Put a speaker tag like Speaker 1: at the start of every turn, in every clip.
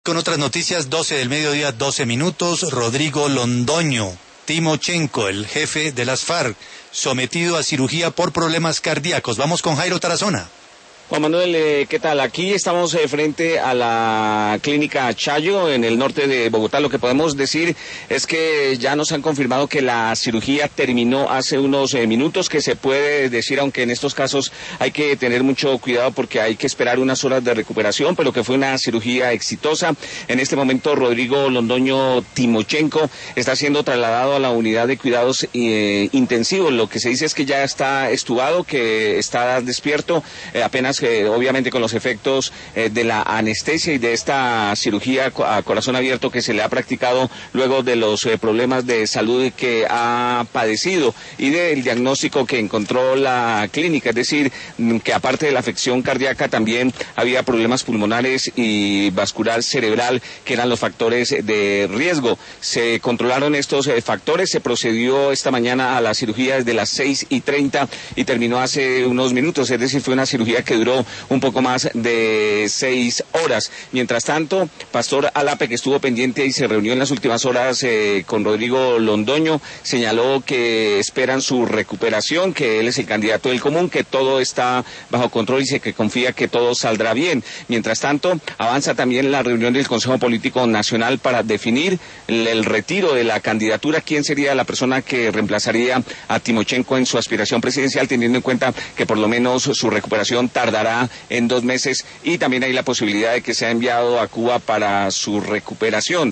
Speaker 1: Con otras noticias, 12 del mediodía, 12 minutos, Rodrigo Londoño Timochenko, el jefe de las FARC, sometido a cirugía por problemas cardíacos. Vamos con Jairo Tarazona.
Speaker 2: Juan Manuel, ¿qué tal? Aquí estamos frente a la clínica Chayo, en el norte de Bogotá. Lo que podemos decir es que ya nos han confirmado que la cirugía terminó hace unos minutos, que se puede decir, aunque en estos casos hay que tener mucho cuidado porque hay que esperar unas horas de recuperación, pero que fue una cirugía exitosa. En este momento, Rodrigo Londoño Timochenko está siendo trasladado a la unidad de cuidados intensivos. Lo que se dice es que ya está estubado, que está despierto, apenas obviamente con los efectos de la anestesia y de esta cirugía a corazón abierto que se le ha practicado luego de los problemas de salud que ha padecido y del diagnóstico que encontró la clínica, es decir, que aparte de la afección cardíaca también había problemas pulmonares y vascular cerebral, que eran los factores de riesgo. Se controlaron estos factores, se procedió esta mañana a la cirugía desde las 6:30 y terminó hace unos minutos, es decir, fue una cirugía que duró un poco más de 6 horas. Mientras tanto, Pastor Alape, que estuvo pendiente y se reunió en las últimas horas con Rodrigo Londoño, señaló que esperan su recuperación, que él es el candidato del común, que todo está bajo control y que confía que todo saldrá bien. Mientras tanto, avanza también la reunión del Consejo Político Nacional para definir el retiro de la candidatura, quién sería la persona que reemplazaría a Timochenko en su aspiración presidencial, teniendo en cuenta que por lo menos su recuperación tardará en 2 meses y también hay la posibilidad de que sea enviado a Cuba para su recuperación.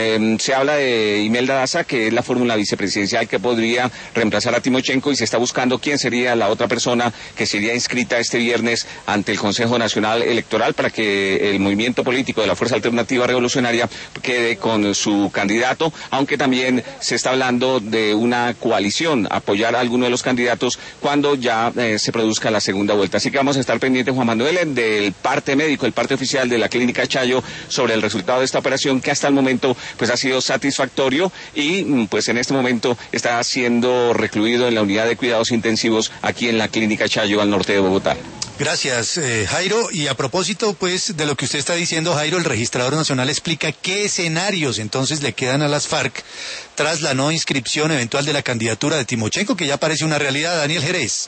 Speaker 2: Se habla de Imelda Daza, que es la fórmula vicepresidencial que podría reemplazar a Timochenko, y se está buscando quién sería la otra persona que sería inscrita este viernes ante el Consejo Nacional Electoral para que el movimiento político de la Fuerza Alternativa Revolucionaria quede con su candidato, aunque también se está hablando de una coalición, apoyar a alguno de los candidatos cuando ya se produzca la segunda vuelta. Así que vamos a estar pendiente, Juan Manuel, del parte médico, el parte oficial de la clínica Chayo sobre el resultado de esta operación, que hasta el momento pues ha sido satisfactorio y pues en este momento está siendo recluido en la unidad de cuidados intensivos aquí en la clínica Chayo al norte de Bogotá.
Speaker 1: Gracias, Jairo. Y a propósito, pues, de lo que usted está diciendo, Jairo, el registrador nacional explica qué escenarios entonces le quedan a las FARC tras la no inscripción eventual de la candidatura de Timochenko, que ya parece una realidad. Daniel Jerez.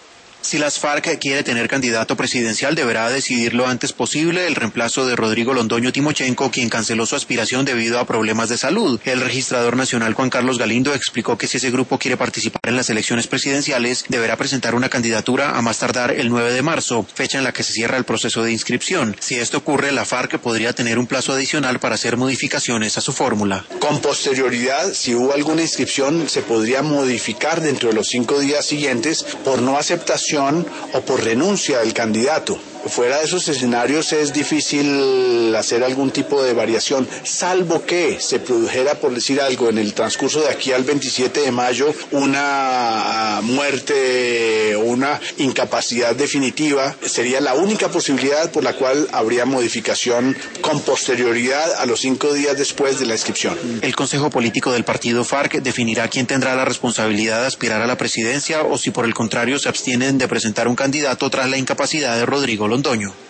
Speaker 3: Si las FARC quiere tener candidato presidencial, deberá decidir lo antes posible el reemplazo de Rodrigo Londoño Timochenko, quien canceló su aspiración debido a problemas de salud. El registrador nacional Juan Carlos Galindo explicó que si ese grupo quiere participar en las elecciones presidenciales, deberá presentar una candidatura a más tardar el 9 de marzo, fecha en la que se cierra el proceso de inscripción. Si esto ocurre, la FARC podría tener un plazo adicional para hacer modificaciones a su fórmula.
Speaker 4: Con posterioridad, si hubo alguna inscripción, se podría modificar dentro de los 5 días siguientes por no aceptación o por renuncia del candidato. Fuera de esos escenarios es difícil hacer algún tipo de variación, salvo que se produjera, por decir algo, en el transcurso de aquí al 27 de mayo, una muerte o una incapacidad definitiva. Sería la única posibilidad por la cual habría modificación con posterioridad a los 5 días después de la inscripción.
Speaker 3: El Consejo Político del Partido FARC definirá quién tendrá la responsabilidad de aspirar a la presidencia o si por el contrario se abstienen de presentar un candidato tras la incapacidad de Rodrigo Londoño.